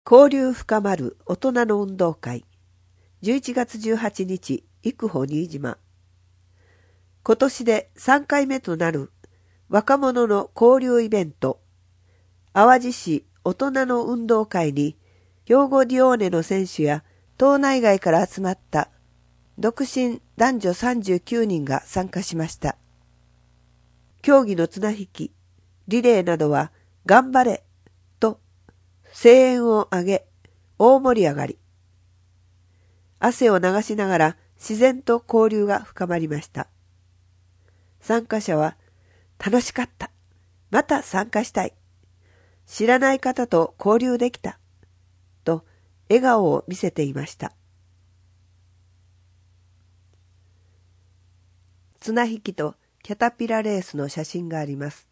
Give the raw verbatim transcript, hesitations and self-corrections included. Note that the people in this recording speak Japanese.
交流深まる大人の運動会。じゅういちがつじゅうはちにち、育保新島。今年でさんかいめとなる若者の交流イベント、淡路市大人の運動会に、兵庫ディオーネの選手や島内外から集まった独身男女さんじゅうきゅうにんが参加しました。競技の綱引き、リレーなどは頑張れと声援を上げ、大盛り上がり。汗を流しながら自然と交流が深まりました。参加者は、楽しかった。また参加したい。知らない方と交流できた。と笑顔を見せていました。綱引きとキャタピラレースの写真があります。